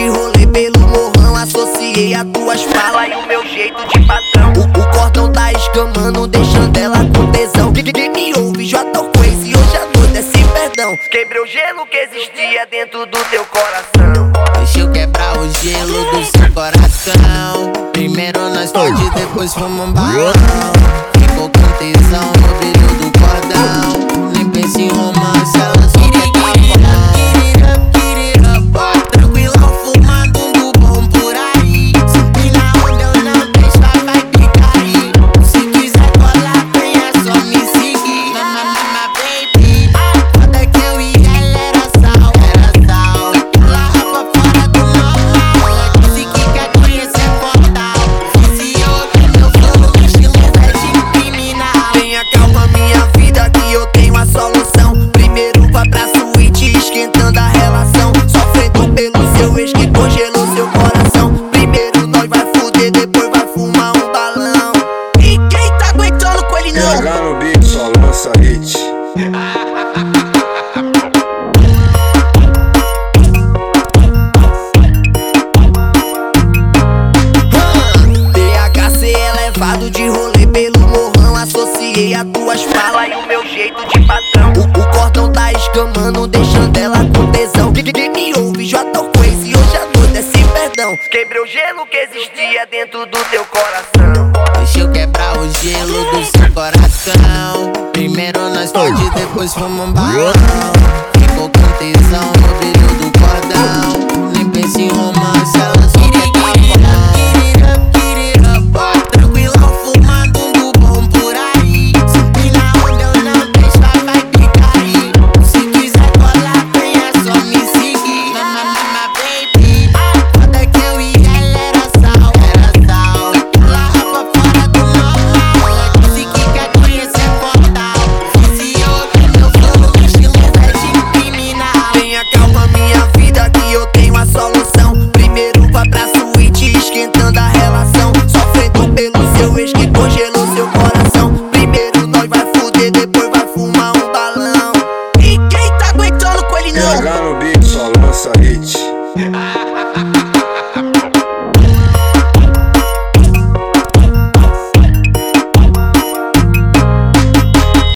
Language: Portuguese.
rolê pelo morrão, associei as tuas falas e o meu jeito de padrão. O cordão tá escamando, deixando ela com tesão. Me ouve, J Crazy, hoje a noite é sem perdão. Quebrei o gelo que existia dentro do teu coração. Deixa eu quebrar o gelo do seu coração. Primeiro nós fode, depois fuma um balão. Ficou com tesão no brilho do cordão. Nem pense em romance, ela só quer papão. Tranquilão, fumando um bom por aí. E na onda eu não deixo a vibe cair. Se quiser colar, venha só me seguir. Mama, baby, foda que eu e ela era sal. Ela rapa fora do normal. Ela disse que quer conhecer portal. Viciou que meu flow no estilo é de criminal. Tenha calma, minha vida, que eu tenho a solução. Primeiro vá pra suíte, esquentando a relação. Sofrendo pelo seu ex que congelou seu coração. Primeiro nós vai fuder, depois vai fumar um balão. E quem tá aguentando com ele não? PH no beat, só lança hit. THC elevado de rolê pelo morrão, associei as tuas falas e o meu jeito de padrão. O cordão tá escamando, deixando ela com tesão. Me ouve, J Crazy, hoje a noite é sem perdão. Quebrei o gelo que existia dentro do teu coração. Deixa eu quebrar o gelo do seu coração. Primeiro nós fode, depois fuma um balão. Ficou com tesão no brilho do cordão. Nem pense em romance,